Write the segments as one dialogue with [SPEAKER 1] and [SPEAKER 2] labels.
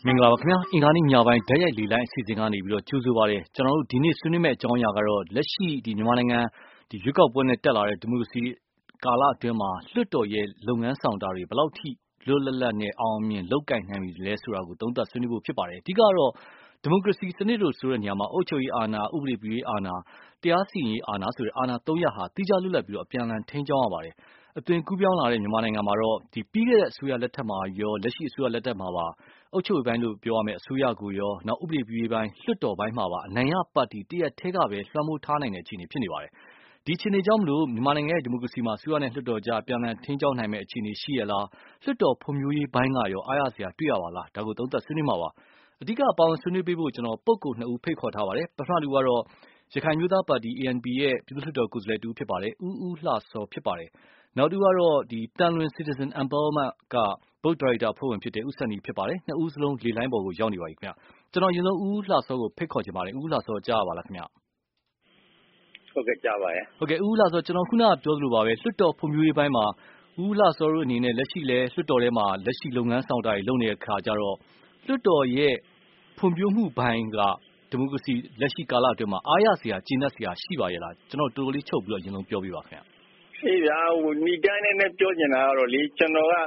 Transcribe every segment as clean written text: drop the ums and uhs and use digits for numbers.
[SPEAKER 1] မင်္ဂလာပါခင်ဗျာအင်္ဂါနေ့ညပိုင်းဓာတ်ရိုက်လေလိုင်းအစီအစဉ်ကနေပြီးတော့ကြိုဆိုပါရစေကျွန်တော်တို့ဒီနေ့ဆွေးနွေးမယ့်အကြောင်းအရာကတော့လက်ရှိမြန်မာနိုင်ငံရွေးကောက်ပွဲနဲ့တက်လာတဲ့ဒီမိုကရေစီကာလအတွင်းမှာလွှတ်တော်ရဲ့လုပ်ငန်းဆောင်တာတွေဘယ်လောက်ထိလွတ်လပ်လပ်နဲ့အောင်မြင်လုပ်ကိုင်နိုင်ပြီလဲဆိုတာကိုသုံးသပ်ဆွေးနွေးဖို့ဖြစ်ပါတယ်အဓိကတော့ဒီမိုကရေစီစနစ်လို့ဆိုတဲ့နေရာမှာအုပ်ချုပ်ရေးအာဏာဥပဒေပြုရေးအာဏာတရားစီရင်ရေးအာဏာဆိုတဲ့အာဏာ၃ရပ်ဟာတိကျလွတ်လပ်ပြီးတော့အပြန်အလှန်ထိန်းကျောင်းရပါတယ်အသွင်ကူးပြောင်းလာတဲ့မြန်မာနိုင်ငံမှာတော့ပြီးခဲ့တဲ့အစိုးရလက်ထက်မှာရောလက်ရှိအစိုးရလက်ထက်မှာပါအုပ်ချုပ်ရေးပိုင်းလို့ပြောရမယ့်အစိုးရကိုရောနောက်ဥပဒေပြုရေးပိုင်းလွှတ်တော်ပိုင်းမှာပါအနိုင်ရပါတီတရက်ထဲကပဲလွှမ်းမိုးထားနိုင်တဲ့အခြေအနေဖြစ်နေပါတယ်ဒီအခြေအနေကြောင့်မလို့မြန်မာနိုင်ငံရဲ့ဒီမိုကရေစီမှာအစိုးရနဲ့လွှတ်တော်ကြားအပြန်အလှန်ထိန်းကျောင်းနိုင်မယ့်အခြေအနေရှိရလားလွှတ်တော်ဖွံ့ဖြိုးရေးပိုင်းကရောအားရစရာတွေ့ရပါလားဒါကိုသုံးသပ်ဆွေးနွေးမှာပါအဓိကပါဝင်ဆွေးနွေးပေးဖို့ကျွန်တော်ပုဂ္ဂိုလ်2ဦးဖိတ်ခေါ်ထားပါတယ်ပထမလူကတော့ရခိုင်မျိုးသားပါတီ ANP ရဲ့ပြည်သူ့လွှတ်တော်ကိုယ်စားလှယ်တူဖြစ်ပါတယ်ဦးလှစောဖြစ်ပါတယ်နောက်တူကတော့တန်လွင် Citizen Empowerment ကဘုတ်ဒါရိုက်တာအဖွဲ့ဝင်ဖြစ်တဲ့ဦးစံနီဖြစ်ပါတယ်နှစ်ဦးစလုံးလေလိုင်းပေါ်ကိုရောက်နေပါပြီခင်ဗျကျွန်တော်ရင်ဆုံးဦးလှစောကိုဖိတ်ခေါ်ချင်ပါတယ်ဦးလှစောကြားပါလားခင်ဗျ
[SPEAKER 2] ဟုတ်ကဲ့ကြားပါရဲ့
[SPEAKER 1] ဟုတ်ကဲ့ဦးလှစောကျွန်တော်ခုနကပြောသလိုပါပဲလွှတ်တော်ဖွံ့ဖြိုးရေးပိုင်းမှာဦးလှစောတို့အနေနဲ့လက်ရှိလဲလွှတ်တော်ထဲမှာလက်ရှိလုပ်ငန်းဆောင်တာတွေလုပ်နေတဲ့ခါကျတော့လွှတ်တော်ရဲ့ဖွံ့ဖြိုးမှုပိုင်းကဒီမိုကရေစီလက်ရှိကာလအတွင်းမှာအားရစရာကျဉ်းနှက်စရာရှိပါရဲ့လားကျွန်တော်တော်တော်လေးချုပ်ပြီးတော့ရင်လုံးပြောပြပါခင်ဗျ
[SPEAKER 2] အေးဗျာနီတိုင်းနဲ့ပြောချင်တာကတော့လေကျွန်တော်က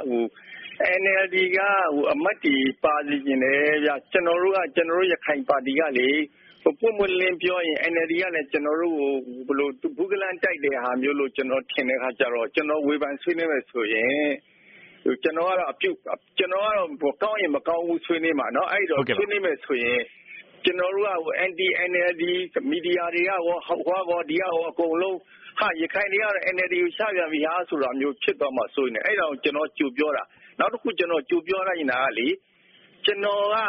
[SPEAKER 2] NLD ကအမတ်တီပါစီကျင်တယ်ဗျာကျွန်တော်တို့ရခိုင်ပါတီကလေပွင့်ပွင့်လင်းပြောရင် NLD ကလည်းကျွန်တော်တို့ကိုဘယ်လိုဘူးကလန်တိုက်တဲ့ဟာမျိုးလို့ကျွန်တော်ထင်တဲ့ခါကျတော့ကျွန်တော်ဝေဖန်ဆွေးနွေးမယ်ဆိုရင်ကျွန်တော်ကတော့ကောင်းရင်မကောင်းဘူးဆွေးနွေးမှာเนาะအဲ့တော့ဆွေးနွေးမယ်ဆိုရင်ကျွန်တော်တို့က anti NLD မီဒီယာတွေကဟောဒီကအကုန်လုံးရခိုင်တွေကတော့ NLD ကိုချပြန်ပြီဟာဆိုတာမျိုးဖြစ်သွားမှဆိုရင်အဲ့ဒါကိုကျွန်တော်ကြိုပြောတာနောက်တစ်ခုကျွန်တော်ကြိုပြောလိုက်တာကလေကျွန်တော်က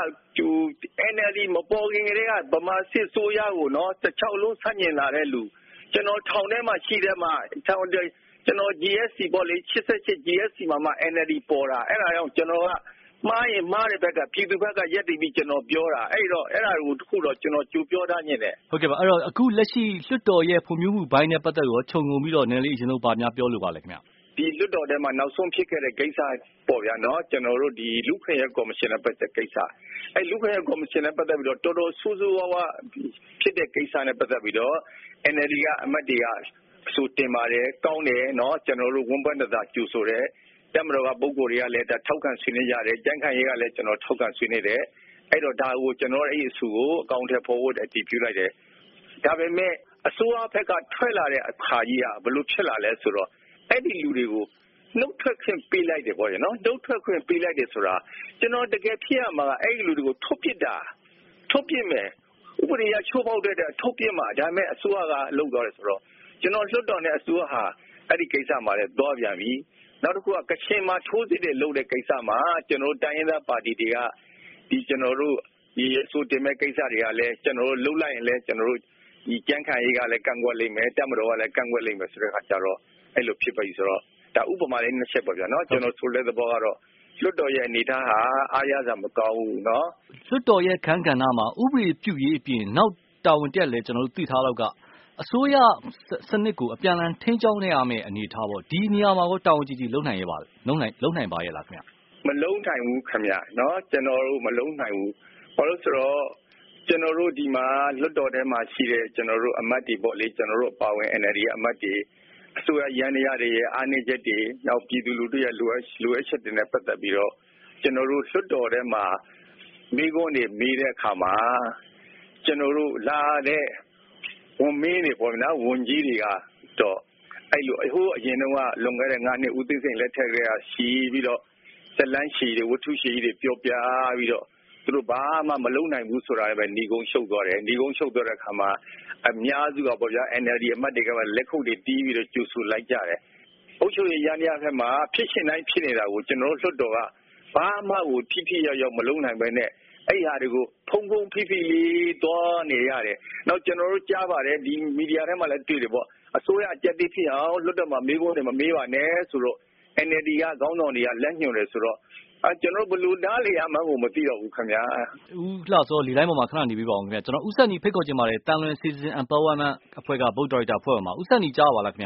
[SPEAKER 2] NLD မပေါ်ခင်ကတည်းကဗမာစစ်ဆိုးရကိုเนาะတစ်ချောက်လုံးဆန့်ကျင်လာတဲ့လူကျွန်တော်ထောင်ထဲမှာရှိတဲ့မှာကျွန်တော် GSC ပေါ့လေ88 GSC မှာ NLD ပေါ်တာအဲ့ဒါကြောင့်ကျွန်တော်ကမှားရင်မှားတဲ့ဘက်ကပြည်သူဘက်ကရက်တည်ပြီးကျွန်တော်ပြောတာအဲ့ဒါကိုတခုတော့ကျွန်တော်ကြိုပြောထားညင်တယ်
[SPEAKER 1] ဟုတ်ကဲ့ပါအဲ့တော့အခုလက်ရှိလွှတ်တော်ရဲ့ဖွံ့ဖြိုးမှုဘိုင်းနဲ့ပတ်သက်လို့ခြုံငုံပြီးတော့နည်းနည်းလေးအရင်ဆုံးဗာများပြောလိုပါလဲခင်ဗျ
[SPEAKER 2] ဒီလွှတ်တော်ထဲမှာနောက်ဆုံးဖြစ်ခဲ့တဲ့ကိစ္စပေါ့ဗျာနော်ကျွန်တော်တို့ဒီလူခွင့်ရေးကော်မရှင်နဲ့ပတ်သက်ကိစ္စအဲ့လူခွင့်ရေးကော်မရှင်နဲ့ပတ်သက်ပြီးတော့တော်တော်ဆိုးဆိုးဝါးဝါဖြစ်တဲ့ကိစ္စနဲ့ပတ်သက်ပြီးတော့ NLD ကအမတ်တွေကအဆိုတင်ပါတယ်ကောင်းတယ်နော်ကျွန်တော်တို့ဝန်ပတ်သက်တာကြိုဆိုတယ်တမတော်ကပုံကိုယ်တွေကလည်းထောက်ခံဆွေးနွေးကြတယ်ကြမ်းခံရေးကလည်းကျွန်တော်ထောက်ခံဆွေးနွေးတယ်အဲ့တော့ဒါကိုကျွန်တော်အဲ့ဒီအဆိုကိုအကောင့်ထဲပေါ်ဖို့အတည်ပြုလိုက်တယ်ဒါပေမဲ့အစိုးရဘက်ကထွက်လာတဲ့အခါကြီးကဘယ်လိုဖြစ်လာလဲဆိုတော့အဲ့ဒီလူတွေကိုနှုတ်ထွက်ခွင့်ပေးလိုက်တယ်ပေါ့နော်နှုတ်ထွက်ခွင့်ပေးလိုက်တယ်ဆိုတာကျွန်တော်တကယ်ဖြစ်ရမှာကအဲ့ဒီလူတွေကိုထုတ်ပစ်မယ်ဥပဒေအရချိုးဖောက်တဲ့ထုတ်ပစ်မှာဒါပေမဲ့အစိုးရကလုပ်သွားတယ်ဆိုတော့ကျွန်တော်လွှတ်တော်နဲ့အစိုးရဟာအဲ့ဒီကိစ္စမှာလည်းသွားပြန်ပြီနောက်တစ်ခုကကချင်မှာထိုးစစ်တွေလုပ်တဲ့ကိစ္စမှာကျွန်တော်တိုင်းရင်းသားပါတီတွေကဒီကျွန်တော်တို့ဒီအဆိုတင်မဲ့ကိစ္စတွေကလည်းကျွန်တော်တို့လှုပ်လိုက်ရင်လည်းကျွန်တော်တို့ဒီကြမ်းခံရေးကလည်းကန့်ကွက်လိမ့်မယ်တက်မတော်ကလည်းကန့်ကွက်လိမ့်မယ်ဆိုတဲ့အခါကျတော့အဲ့လိုဖြစ်ပြီဆိုတော့ဒါဥပမာလေးနှစ်ချက်ပေါ့ဗျာနော်ကျွန်တော်ဆိုတဲ့သဘောကတော့လွှတ်တော်ရဲ့အနေထားဟာအားရစရာမကောင်းဘူးနော်
[SPEAKER 1] လွှတ်တော်ရဲ့ခန်းကဏ္ဍမှာဥပဒေပြုရေးအပြင်နောက်တာဝန်တက်လဲကျွန်တော်တို့သိထားတော့ကအစိုးရစနစ်ကိုအပြန်အလှန်ထိန်းကျောင်းနေရမယ့်အနေအထားပေါ့ဒီနေရာမှာကိုတာဝန်ကြီးကြီးလုံနိုင်ပါရဲ့လားခင်ဗျ
[SPEAKER 2] မလုံနိုင်ဘူးခင်ဗျနော်ကျွန်တော်တို့မလုံနိုင်ဘူးဘာလို့ဆိုတော့ကျွန်တော်တို့ဒီမှာလွှတ်တော်ထဲမှာရှိတဲ့ကျွန်တော်တို့အမတ်တွေပေါ့လေကျွန်တော်တို့ပါဝင် NLD အမတ်တွေအစိုးရရန်ရတွေရဲ့အားနည်းချက်တွေနောက်ပြည်သူလူထုရဲ့လိုအပ်ချက်တွေနဲ့ပတ်သက်ပြီးတော့ကျွန်တော်တို့လွှတ်တော်ထဲမှာမိကုန်းတွေမေးတဲ့အခါမှာကျွန်တော်တို့လာတဲ့ဝန်မင်းတွေပေါ့နော်ဝန်ကြီးတွေကတော့အဲ့လိုအရင်တော့လွန်ခဲ့တဲ့9နှစ်ဦးသိန်းစိန်လက်ထက်ကရှိပြီးတော့ဇလန်းရှိတွေဝတ္ထုရှိတွေပြောပြပြီးတော့သူတို့ဘာမှမလုံနိုင်ဘူးဆိုတာပဲဏီကုန်းရှုပ်သွားတယ်ဏီကုန်းရှုပ်သွားတဲ့အခါမှာအများစုကပေါ့ဗျာ NLD အမတ်တွေကလက်ခုပ်တွေတီးပြီးတော့ကျူဆူလိုက်ကြတယ်အုပ်ချုပ်ရေးရန်ရဘက်မှာဖြစ်ရှင်တိုင်းဖြစ်နေတာကိုကျွန်တော်တို့လွှတ်တော်ကဘာမှကိုထိထိရောက်ရောက်မလုံနိုင်ပဲနဲ့အဲ့ဟာတွေကိုဖုံဖိဖိလေးသွားနေရတယ်နောက်ကျွန်တော်တို့ကြားပါတယ်ဒီမီဒီယာထဲမှာလည်းတွေ့တယ်ပေါ့အစိုးရအကြက်တိဖြစ်အောင်လွှတ်တော်မှာမေးခွန်းတွေမမေးပါနဲ့ဆိုတော့ NLD ကခေါင်းဆောင်တွေကလက်ညှို့တယ်ဆိုတော့ကျွန်တော်ဘယ်လိုနားလေရမှန်းကိုမသိတော့ဘူးခင်ဗျာ
[SPEAKER 1] ဦးလှစောလီတိုင်းပေါ်မှာခဏနေပြီးပါအောင်ခင်ဗျာကျွန်တော်ဦးစံနီဖိတ်ခေါ်ချင်ပါတယ်တန်လွင် Citizen Empowerment အဖွဲ့ကဘုတ်ဒါရိုက်တာအဖွဲ့မှာဦးစံနီကြားပါလားခင်ဗျာ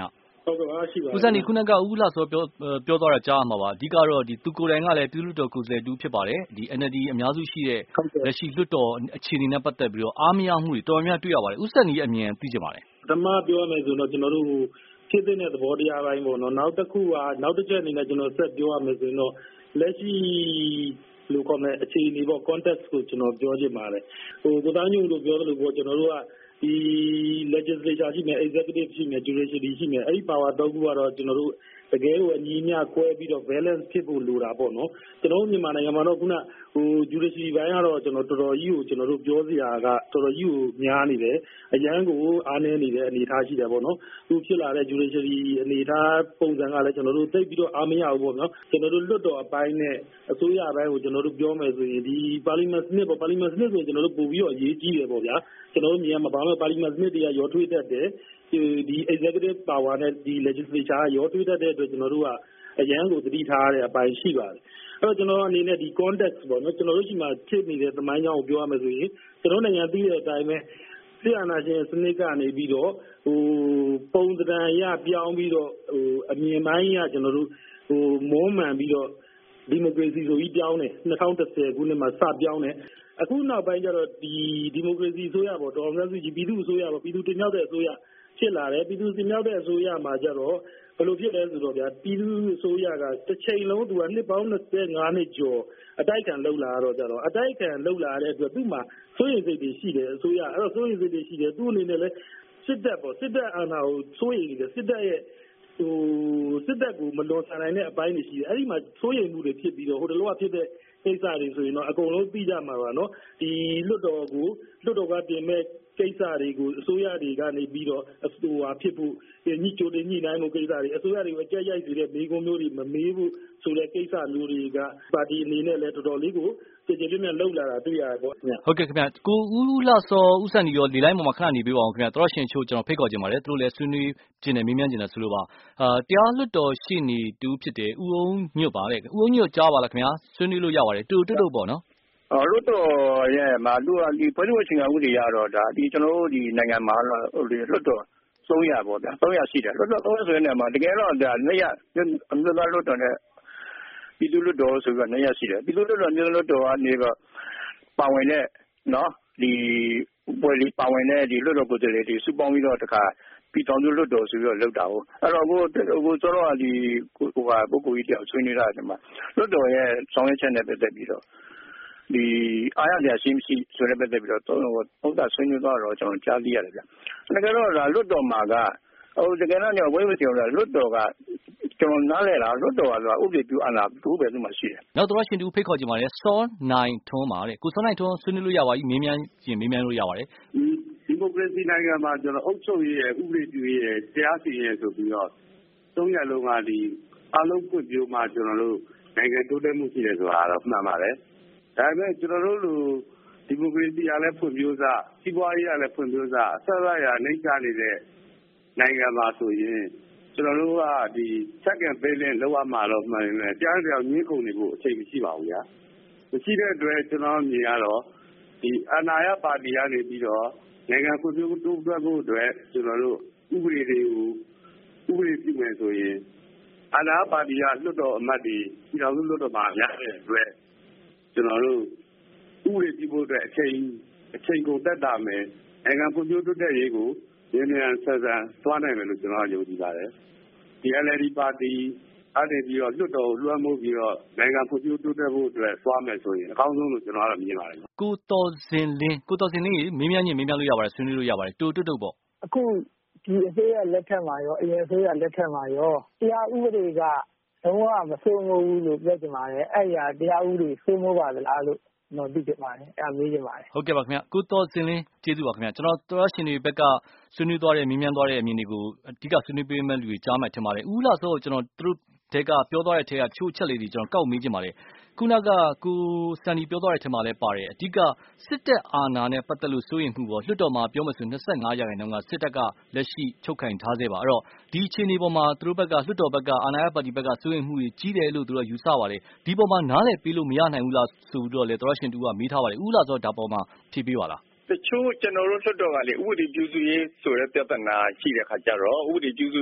[SPEAKER 3] ဟုတ်ကဲ့ပါရှိပါ
[SPEAKER 1] ဦးစံဒီခုနကဦးလှစောပြောသွားတာကြားရမှာပါအဓိကတော့သူကိုယ်တိုင်ကလည်းပြည်သူ့လွှတ်တော်ကိုယ်စားလှယ်တူဖြစ်ပါတယ်ဒီ NLD အများစုရှိတဲ့လက်ရှိလွှတ်တော်အခြေအနေနဲ့ပတ်သက်ပြီးတော့အားမရမှုတွေတော်တော်များတွေ့ရပါတယ်ဦးစံဒီရဲ့အမြင်သိချင်ပါတယ်
[SPEAKER 3] ပထမပြောရမယ်ဆိုတော့ကျွန်တော်တို့ဖြစ်တဲ့သဘောတရားပိုင်းပေါ့နော်နောက်တစ်ခုကနောက်တစ်ချက်အနေနဲ့ကျွန်တော်ဆက်ပြောရမယ်ဆိုရင်တော့လက်ရှိလို့ခေါ်မယ်အခြေအနေပေါ့ context ကိုကျွန်တော်ပြောချင်ပါတယ်ကိုသားညုံတို့ပြောသလိုပေါ့ကျွန်တော်တို့ကဒီ legislature ရှိမယ် executive ရှိမယ် judiciary ရှိမယ်အဲ့ဒီ power ၃ခုကတော့ကျွန်တော်တို့တကယ်ကိုအညီအမျှကွဲပြီးတော့ balance ဖြစ်ဖို့လိုတာပေါ့နော်ကျွန်တော်တို့မြန်မာနိုင်ငံမှာတော့ခုနjudiciary ဘိုင်းကတော့ကျွန်တော်တော်တော်ကြီးကိုကျွန်တော်တို့ပြောစရာကတော်တော်ကြီးကိုများနေတယ်အရန်ကိုအားနည်းနေတဲ့အနေအထားရှိတယ်ပေါ့နော်သူဖြစ်လာတဲ့ judiciary အနေအထားပုံစံကလည်းကျွန်တော်တို့သိပြီးတော့အားမရဘူးပေါ့နော်ကျွန်တော်တို့လွတ်တော်အပိုင်းနဲ့အစိုးရအပိုင်းကိုကျွန်တော်တို့ပြောမယ်ဆိုရင်ဒီ parliament စနစ်ပေါ့ parliament စနစ်ဆိုကျွန်တော်တို့ပို့ပြီးတော့အရေးကြီးတယ်ပေါ့ဗျာကျွန်တော်တို့မြင်ရမှာဘာမှ parliament စနစ်တွေကရောထွေးတတ်တယ်ဒီ executive power နဲ့ဒီ legislature ရောထွေးတတ်တဲ့အတွက်ကျွန်တော်တို့ကအရန်ကိုသတိထားရတဲ့အပိုင်းရှိပါတယ်အဲ့တော့ကျွန်တော်အနေနဲ့ဒီ context ပေါ့နော်ကျွန်တော်တို့ရှိမှဖြစ်နေတဲ့သမိုင်းကြောင်းကိုပြောရမယ်ဆိုရင်ကျွန်တော်နိုင်ငံသိတဲ့အတိုင်းပဲစစ်အာဏာရှင်စနစ်ကနေပြီးတော့ပုံသဏ္ဍာန်ရပြောင်းပြီးတော့အမြင်ပိုင်းရကျွန်တော်တို့မွမ်းမံပြီးတော့ဒီမိုကရေစီဆိုပြီးပြောင်းတယ်2010ခုနှစ်မှာစပြောင်းတယ်အခုနောက်ပိုင်းကျတော့ဒီမိုကရေစီအစိုးရပေါ့ဒေါ်အောင်ဆန်းစုကြည်ပြည်သူ့အစိုးရပေါ့ပြည်သူတင်မြှောက်တဲ့အစိုးရဖြစ်လာတယ်ပြည်သူတင်မြှောက်တဲ့အစိုးရမှာကျတော့ဘယ်လိုဖြစ်လဲဆိုတော့ဗျာပြည်သူ့အစိုးရကတစ်ချိန်လုံးသူကနှစ်ပေါင်း25နှစ်ကျော်အတိုက်ခံလှုပ်လာတော့ကြတော့အတိုက်ခံလှုပ်လာတဲ့အတွက်သူ့မှာစိုးရိမ်စိတ်တွေရှိတယ်အစိုးရအဲ့တော့စိုးရိမ်စိတ်တွေရှိတယ်သူ့အနေနဲ့လည်းစစ်တပ်ပေါ့စစ်တပ်အာဏာကိုစိုးရိမ်နေတယ်စစ်တပ်ရဲ့စစ်တပ်ကိုမလွန်ဆန်နိုင်တဲ့အပိုင်းတွေရှိတယ်အဲ့ဒီမှာစိုးရိမ်မှုတွေဖြစ်ပြီးတော့ဟိုတလောကဖြစ်တဲ့ကိစ္စတွေဆိုရင်တော့အကုန်လုံးသိကြမှာပါနော်ဒီလွတ်တော်ကတင်မဲ့ကိစ္စတွေကိုအစိုးရတွေကနေပြီးတော့ဖြစ်ဖို့ညှိကြိုတင်ညှိနှိုင်းမှုကိစ္စတွေအစိုးရတွေကိုအကြက်ရိုက်စေတဲ့မိကုံးမျိုးတွေမမေးဘူးဆိုတဲ့ကိစ္စမျိုးတွေကပါတီအနေနဲ့လည်းတော်တော်လေးကိုကြည်ကြည်ပြည့်ပြည့်လှုပ်လာတာတွေ့ရတယ်ပေါ့ခင်ဗျ
[SPEAKER 1] ဟုတ်ကဲ့ခင်ဗျကိုဦးလှစောဦးစံဒီရောလေလိုက်ပေါ်မှာခဏနေပေးပါအောင်ခင်ဗျတော်ရှင်ချို့ကျွန်တော်ဖိတ်ခေါ်ခြင်းပါတယ်သူတို့လည်းဆွေးနွေးခြင်းနဲ့မေးမြန်းခြင်းနဲ့ဆိုလိုပါတရားလွှတ်တော်ရှိနေတူဖြစ်တယ်ဦးအောင်ညွတ်ပါတဲ့ဦးအောင်ညွတ်ကြားပါလားခင်ဗျဆွေးနွေးလို့ရပါတယ်တူတုတ်ပေါ့နော်
[SPEAKER 2] လွတ်တော်ရဲ့မှာလူဒီဖွဲ့စည်းပုံအခြေခံဥပဒေရတော့ဒါဒီကျွန်တော်တို့ဒီနိုင်ငံမှာလွတ်တော်300ပေါ့ဗျာ300ရှိတယ်လွတ်တော်300ဆိုတဲ့နေရာမှာတကယ်တော့ဒါ200အမျိုးသားလွတ်တော်နဲ့ပြည်သူ့လွတ်တော်ဆိုပြီးတော့200ရှိတယ်ပြည်သူ့လွတ်တော်မျိုးလွတ်တော်ကနေတော့ပါဝင်တဲ့နော်ဒီပွဲလေးပါဝင်တဲ့ဒီလွတ်တော်ကိုယ်စားလှယ်တွေစုပေါင်းပြီးတော့တခါပြည်တော်စုလွတ်တော်ဆိုပြီးတော့လုပ်တာဟုတ်အဲ့တော့ကိုစောတော့ဒီပုဂ္ဂိုလ်ကြီးတယောက်ဆွေးနွေးတာဒီမှာလွတ်တော်ရဲ့ဆောင်ရွက်ချက်နဲ့ပတ်သက်ပြီးတော့ဒီအားရစရာရှိမရှိဆိုတဲ့ပတ်သက်ပြီးတော့သုံးသပ်ဆွေးနွေးသွားတော့ကျွန်တော်ကြားသိရတယ်ဗျ။တကယ်တော့ဒါလွတ်တော်မှာကတကယ်တော့ဝိုင်းဝန်းပြောတာလွတ်တော်ကကျွန်တော်နားလည်တာလွတ်တော်ကဥပဒေပြုအာဏာတူပဲသူ့မှာရှိတယ်
[SPEAKER 1] ။နောက်တော့ရှင်တူဖိတ်ခေါ်ကြပါလေစောနိုင်ထွန်းပါတဲ့ကိုစောနိုင်ထွန်းဆွေးနွေးလို့ရပါပြီမေးမြန်းလို့ရပါတယ်
[SPEAKER 4] ။ဒီမိုကရေစီနိုင်ငံမှာကျွန်တော်အုပ်ချုပ်ရေးရဲ့ဥပဒေပြုရေးရဲ့တရားစီရင်ရေးဆိုပြီးတော့3ရက်လုံးကဒီအလုံးကွပြိုးမှကျွန်တော်တို့နိုင်ငံတိုးတက်မှုရှိတယ်ဆိုတာတော့မှန်ပါတယ်။ဒါပေမဲ့ကျွန်တော်တို့လူဒီမိုကရေစီကလည်းဖွံ့ဖြိုးစားစီးပွားရေးကလည်းဖွံ့ဖြိုးစားအဆက်အရနှိမ့်ချနေတဲ့နိုင်ငံမှာဆိုရင်ကျွန်တော်တို့ကဒီ check and balance လောက်ရမှာတော့မှန်တယ်ကြားကြောင်ညှင်းကုန်နေဖို့အချိန်မရှိပါဘူးဗျာမရှိတဲ့အတွက်ကျွန်တော်မြင်ရတော့ဒီအာဏာရပါတီကနေပြီးတော့နိုင်ငံဖွံ့ဖြိုးတိုးတက်ဖို့အတွက်ကျွန်တော်တို့ဥပဒေတွေကိုဥပဒေပြုမယ်ဆိုရင်အာဏာပါတီကလွတ်တော်အမတ်တွေပြည်တော်စုလွတ်တော်မှာရတဲ့အတွက်ကျွန်တော်တို့ဥပဒေပြုဖို့အတွက်အချိန်ကုန်တက်တာမယ်နိုင်ငံဖွံ့ဖြိုးတိုးတက်ရေးကိုမြန်ဆန်သွားနိုင်မယ်လို့ကျွန်တော်ယုံကြည်ပါတယ်ဒီ LLD ပါတီအဲ့ဒီပြီးတော့လွတ်တော်လွှမ်းမိုးပြီးတော့နိုင်ငံဖွံ့ဖြိုးတိုးတက်ဖို့အတွက်သွားမယ်ဆိုရင်အကောင်းဆုံးလို့ကျွန်တော်ကတော့မြင်ပါတယ်
[SPEAKER 1] ကိုတော်စင်လင်းမေးမြန်းလို့ရပါတယ်ဆွေးနွေးလို့ရပါတယ်တူပေါ့
[SPEAKER 5] အခုဒီအစိုးရလက်ထက်မှာရောအရင်အစိုးရလက်ထက်မှာရောတရားဥပဒေကလုံးဝမစိုးမိုးဘူးလို့ပြောချင်ပါတယ်အဲ့ရတရားဥပဒေစိုးမိုးပါသလားလို့တော့သိချင်ပါတယ်အဲ့မေးချင်ပါတယ်
[SPEAKER 1] ဟုတ်ကဲ့ပါခင်ဗျကိုတော်စင်လင်းကျေးဇူးပါခင်ဗျကျွန်တော်ရှင်တွေဘက်ကဆွေးနွေးသွားတဲ့မေးမြန်းသွားတဲ့အမြင်တွေကိုအဓိကဆွေးနွေးပေးမဲ့လူတွေကြားမှထင်ပါတယ်ဦးလာစောကျွန်တော်သူတို့တဲကပြောသွားတဲ့ထဲကချိုးချက်လေးတွေကျွန်တော်ကောက်မေးချင်ပါတယ်ခုနကကိုစန်ဒီပြောသွားတဲ့ထဲမှာလည်းပါတယ်အဓိကစစ်တပ်အာဏာနဲ့ပတ်သက်လို့စိုးရိမ်မှုပေါ့လွှတ်တော်မှာပြောမယ်ဆို25ရာခိုင်နှုန်းကစစ်တပ်ကလက်ရှိချုပ်ကင်ထားစေပါအဲ့တော့ဒီအခြေအနေပေါ်မှာသူတို့ဘက်ကလွှတ်တော်ဘက်ကအာဏာရပါတီဘက်ကစိုးရိမ်မှုတွေကြီးတယ်လို့သူတို့ယူဆပါတယ်ဒီပေါ်မှာနားလည်ပေးလို့မရနိုင်ဘူးလားဆိုပြီးတော့လေတော်ရှင်တူကမေးထားပါတယ်ဦးလာစောဒါပေါ်မှာဖြေပေးပါလား
[SPEAKER 2] တချို့ကျွန်တော်တို့လွှတ်တော်ကလေဥပဒေပြုစုရေးဆိုတဲ့ပြဿနာရှိတဲ့ခါကျတော့ဥပဒေပြုစုရေး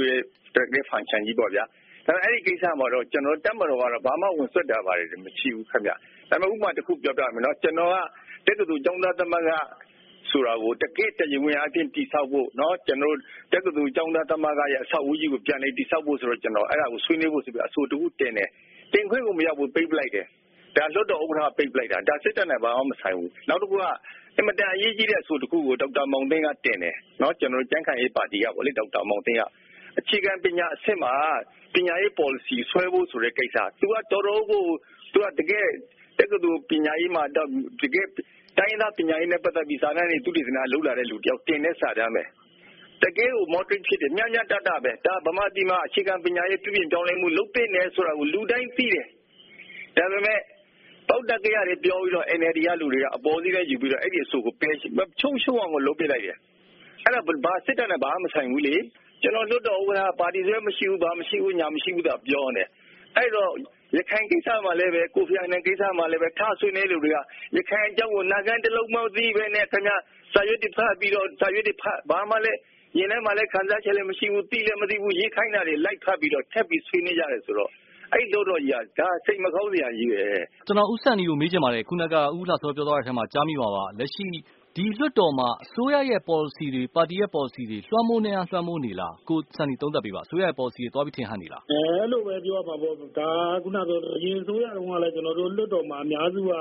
[SPEAKER 2] directive function ကြီးပေါ့ဗျာဒါပေမဲ့အဲ့ဒီကိစ္စမှာတော့ကျွန်တော်တက်မတော်ကတော့ဘာမှဝင်ဆွတ်တာပါတယ်မရှိဘူးခင်ဗျဒါပေမဲ့ဥပမာတစ်ခုပြောပြမယ်နော်ကျွန်တော်ကတက္ကသိုလ်ကျောင်းသားသမဂ္ဂဆိုတာကိုတကယ့်တရားဝင်အဖြစ်တည်ဆောက်ဖို့เนาะကျွန်တော်တက္ကသိုလ်ကျောင်းသားသမဂ္ဂရဲ့အဆောက်အဦကြီးကိုပြန်လည်တည်ဆောက်ဖို့ဆိုတော့ကျွန်တော်အဲ့ဒါကိုဆွေးနွေးဖို့ဆိုပြီးအဆိုတခုတင်တယ်တင်ခွင့်ကိုမရောက်ဘူးပိတ်ပလိုက်တယ်ဒါလွတ်တော်ဥက္ကဋ္ဌပိတ်ပလိုက်တာဒါစစ်တပ်နဲ့ဘာမှမဆိုင်ဘူးနောက်တစ်ခုကအင်မတန်အရေးကြီးတဲ့အဆိုတခုကိုဒေါက်တာမောင်သိန်းကတင်တယ်เนาะကျွန်တော်ကျန်းခိုင်ရေးပါတီကဗောလေဒေါက်တာမောင်သိန်းကအခြေခံပညာအဆင့်မှာပညာရေး policy ဆွဲဖို့ဆိုတဲ့ကိစ္စသူကတော်တော်ကိုသူကတကယ်တက္ကသိုလ်ပညာရေးမှာတကယ်တိုင်းသားပညာရေးနဲ့ပတ်သက်ပြီးစာတမ်းတွေသူတည်စနာလုပ်လာတဲ့လူတယောက်တင်တဲ့စာတမ်းပဲတကယ်ကို moderate ဖြစ်တယ်ညညတတပဲဒါဗမာပြည်မှာအခြေခံပညာရေးပြုပြင်ပြောင်းလဲမှုလုပ်တဲ့နယ်ဆိုတာကိုလူတိုင်းသိတယ်ဒါပေမဲ့ပေါက်တက်ကြရတယ်ပြောပြီးတော့ NLD ကလူတွေကအပေါ်စီးနဲ့ယူပြီးတော့အဲ့ဒီအဆိုကိုပယ်ချုံအောင်ကိုလုပ်ပြလိုက်တယ်အဲ့ဒါဘာစစ်တပ်နဲ့ဘာမှမဆိုင်ဘူးလေကျွန်တော်လွတ်တော်ဥက္ကဋ္ဌပါတီဆွဲမရှိဘူးဘာမရှိဘူးညာမရှိဘူးသာပြောနေအဲ့တော့ရခိုင်ကိစ္စမှာလည်းပဲကိုဖီအာနန်ကိစ္စမှာလည်းပဲထဆွေးနေလူတွေကရခိုင်အကြောင်းကိုနာကန်တလုံးမသိပဲနဲ့ခင်ဗျစာရွက်တွေဖတ်ပြီးတော့စာရွက်တွေဖတ်ဘာမှလည်းရင်းထဲမှာလည်းခံစားချက်လည်းမရှိဘူးသိလည်းမသိဘူးရေးခိုင်းတာတွေလိုက်ဖတ်ပြီးတော့ထက်ပြီးဆွေးနေကြတယ်ဆိုတော့အဲ့တော့ကြီးကဒါစိတ်မကောင်းစရာကြီးပဲ
[SPEAKER 1] ကျွန်တော်ဥစ္စာနီကိုမေးချင်ပါတယ်ခုနကဥလာစောပြောသွားတဲ့အထက်မှာကြားမိပါပါလက်ရှိဒီလွတ်တော်မှာအစိုးရရဲ့ policy တွေပါတီရဲ့ policy တွေလွှမ်းမိုးနေလားကိုစံနီသုံးသပ်ပေးပါအစိုးရရဲ့ policy တွေတွားပြီးထင်ဟပ်နေလား
[SPEAKER 3] အဲ့လိုပဲပြောရမှာပေါ့ဒါခုနကအရင်အစိုးရတုန်းကလည်းကျွန်တော်တို့လွတ်တော်မှာအများစုက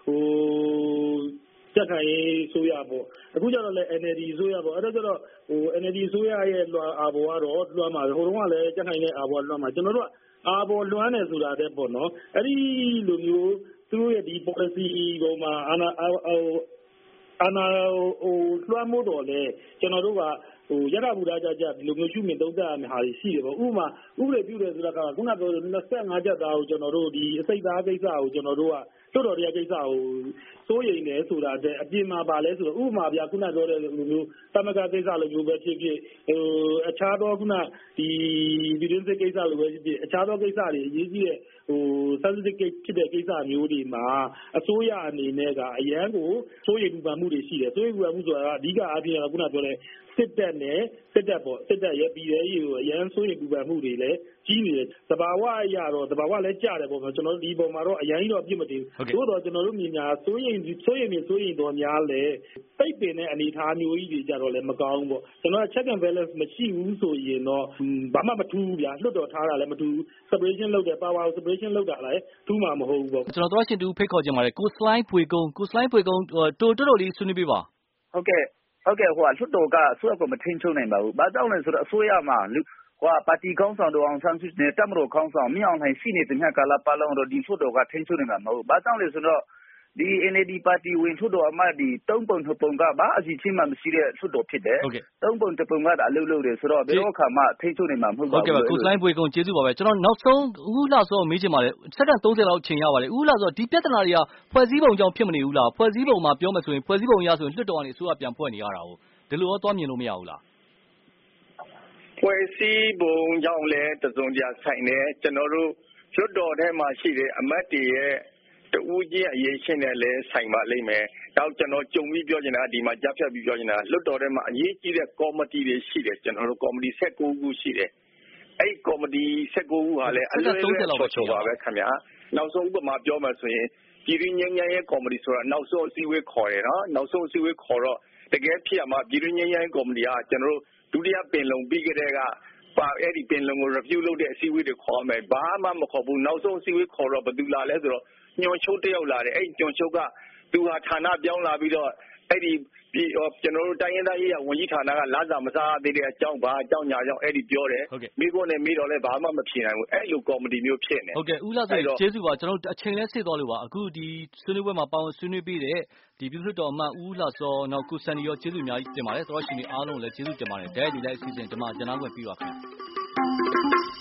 [SPEAKER 3] တက်ခိုင်ဆိုရပေါ့အခုကျတော့လည်း NLD ဆိုရပေါ့အဲ့တော့ကျတော့NLD ဆိုရရဲ့အာဘောကတော့လွှမ်းမှာဟိုတုန်းကလည်းတက်ခိုင်ရဲ့အာဘောလွှမ်းမှာကျွန်တော်တို့ကအာဘောလွှမ်းနေဆိုတာတဲ့ပေါ့နော်အဲ့ဒီလိုမျိုးသူတို့ရဲ့ဒီ policy ပေါ်မှာအာနာလွှမ်းမိုးတော်လဲကျွန်တော်တို့ကရရဘူရာကြဒီလိုမျိုးရှုမြင်သုံးသပ်ရမယ့်ဟာတွေရှိတယ်ပေါ့ဥပမာဥပဒေပြုတယ်ဆိုတာကခုနက25ချက်သားကိုကျွန်တော်တို့ဒီအစိတ်သားကိစ္စကိုကျွန်တော်တို့ကတော်တရားကိစ္စကိုစိုးရိမ်တယ်ဆိုတာတဲ့အပြင်မှာပါလဲဆိုတော့ဥပမာပြခုနပြောတဲ့လိုမျိုးသမဂကိစ္စလိုမျိုးပဲဖြစ်ဖြစ်အခြားသောခုနဒီရင်းစစ်ကိစ္စလိုပဲဖြစ်ဖြစ်အခြားသောကိစ္စတွေအရေးကြီးတဲ့sensitive ဖြစ်တဲ့ကိစ္စမျိုးတွေမှာအစိုးရအနေနဲ့ကအရန်ကိုစိုးရိမ်ပူပန်မှုတွေရှိတယ်စိုးရိမ်ပူပန်မှုဆိုတာကအဓိကအပြင်ကခုနပြောတဲ့စစ်တပ်နဲ့စစ်တပ်ရဲ့ပြည်ရဲ့ကိုအရန်စိုးရိမ်ပူပန်မှုတွေလည်းကြီးနေတယ်သဘာဝအရာတော့သဘာဝလည်းကြတယ်ပေါ့ကျွန်တော်တို့ဒီပုံမှာတော့အရန်ကြီးတော့အပြစ်မတင်ဘူးသို့တော့ကျွန်တော်တို့မြင်ညာစိုးရိမ်တော်များလဲပိတ်ပင်တဲ့အနေအထားမျိုးကြီးတွေကြတော့လည်းမကောင်းဘူးပေါ့ကျွန်တော်က check and balance မရှိဘူးဆိုရင်တော့ဘာမှမထူးဘူးဗျာလွတ်တော်ထားတာလည်းမထူးဘူး separation လုပ်တယ် power separation လုပ်တာလည်းထူးမှာမဟုတ်ဘူးပေါ့
[SPEAKER 1] ကျွန်တော်တို့ရှင်တူဖိတ်ခေါ်ကြပါတယ်ကိုစလိုင်းဖွေကုန်းတော်လေးဆွေးနွေးပေးပါ
[SPEAKER 6] ဟုတ်ကဲ့ဟိုကလွတ်တော်ကအစိုးရကမထိန်ချုံနိုင်ပါဘူးဘာကြောင့်လဲဆိုတော့အစိုးရမှာပါတီခေါင်းဆောင်တို့အောင်ဆန်းစုကြည်နဲ့တပ်မတော်ခေါင်းဆောင်မြောင်လှိုင်ရှိနေတဲ့ညကာလပတ်လုံးတော့ဒီလွတ်တော်ကထိန်ချုံနိုင်မှာမဟုတ်ဘာကြောင့်လဲဆိုတော့ဒီ NLD ပါတီဝင်လွတ်တော်အမတ်ဒီ3ပုံ2ပုံကဘာအစီအချင်းမှမရှိတဲ့လွတ်တော်ဖြစ်တယ်3ပုံ2ပုံကအလုပ်လုပ်တယ်ဆိုတော့ဘယ်တော့မှထိန်ချုံနိုင်မှာမဟုတ်ပါဘူး
[SPEAKER 1] ဟုတ်ကဲ့ပါကိုစလိုင်းဖွေကုန်းကျေးဇူးပါပဲကျွန်တော်နောက်ဆုံးဦးလာစောမေးချင်ပါတယ်စက္ကန့်30လောက်အချိန်ရပါတယ်ဦးလာစောဒီပြဿနာတွေကဖွဲ့စည်းပုံကြောင့်ဖြစ်မနေဘူးလားဖွဲ့စည်းပုံမှာပြောမယ်ဆိုရင်ဖွဲ့စည်းပုံအရဆိုရင်လွတ်တော်ကနေအစိုးရပြန်ဖွဲ့နေရတာဟုတ်ဒီလိုရောသွားမြင်လို့မရဘူးလား
[SPEAKER 2] ဖွဲ့စည်းပုံကြောင့်လည်းတစုံတရာဆိုင်တယ်ကျွန်တော်တို့လွတ်တော်ထဲမှာရှိတဲ့အမတ်တွေရဲ့တူးချင်းအရေးရှင်းတယ်လည်းဆိုင်ပါလိမ့်မယ်နောက်ကျွန်တော်ကြုံပြီးပြောချင်တာဒီမှာကြားဖြတ်ပြီးပြောချင်တာလွတ်တော်ထဲမှာအရေးကြီးတဲ့ကော်မတီတွေရှိတယ်ကျွန်တော်တို့ကော်မတီ19ခုရှိတယ်အဲ့ကော်မတီ19ခုဟာလည်းအလွယ်လွယ်ချောပါပဲခင်ဗျာနောက်ဆုံးဥပမာပြောမှဆိုရင်ပြည်တွင်းငြိမ်းချမ်းရေးကော်မတီဆိုတာနောက်ဆုံးအစည်းအဝေးခေါ်တယ်နော်နောက်ဆုံးအစည်းအဝေးခေါ်တော့တကယ်ဖြစ်ရမှာပြည်တွင်းငြိမ်းချမ်းရေးကော်မတီကကျွန်တော်တို့ဒုတိယပင်လုံပြီးကြတဲ့ကပါအဲ့ဒီပင်လုံကို review လုပ်တဲ့အစည်းအဝေးတွေခေါ်မယ်ဘာမှမခေါ်ဘူးနောက်ဆုံးအစည်းအဝေးခေါ်တော့ဘယ်သူလာလဲဆိုတော့ညွန်ချုပ်တယောက်လာတယ်အဲ့ညွန်ချုပ်ကသူဟာဌာနပြောင်းလာပြီးတော့အဲ့ဒီကျွန်တော်တို့တိုင်းရင်းသားရေးဝန်ကြီးဌာနကလာစာမစားသေးတဲ့အကြောင်းဘာအကြောင်းညာကြောင့်အဲ့ဒီပြောတယ်မိဖို့နဲ့မိတော့လဲဘာမှမဖြေနိုင်ဘူးအဲ့လိုကော်မတီမျိုးဖြစ်နေ
[SPEAKER 1] ဟုတ်ကဲ့ဦးလာစေကျေးဇူးပါကျွန်တော်အချိန်လဲစစ်သွားလို့ပါအခုဒီဆွေးနွေးပွဲမှာပါဝင်ဆွေးနွေးပေးတဲ့ဒီပြည်သူ့တော်အမတ်ဦးလာစောနောက်ကိုစံနီရောကျေးဇူးအများကြီးတင်ပါတယ်တော်ရှင်တွေအားလုံးလည်းကျေးဇူးတင်ပါတယ်ဒဲဒီလိုက်အစီအစဉ်ဒီမှာကျွန်တော်ဝင်ပြီးပါခင်ဗျာ